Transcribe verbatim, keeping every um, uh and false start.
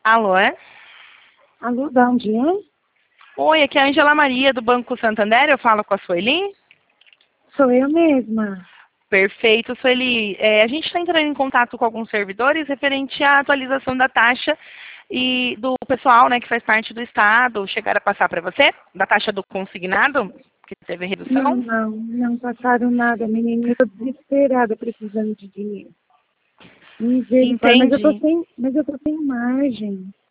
Alô, é? Alô, de onde é? Oi, aqui é a Angela Maria, do Banco Santander. Eu falo com a Sueli? Sou eu mesma. Perfeito, Sueli. É, a gente está entrando em contato com alguns servidores referente à atualização da taxa e do pessoal, né, que faz parte do Estado. Chegaram a passar para você? Da taxa do consignado, que teve Não, redução? não, não passaram nada, menina. Eu tô desesperada precisando de dinheiro. Misericórdia, mas eu tô Entendi. sem, mas eu tô sem margem.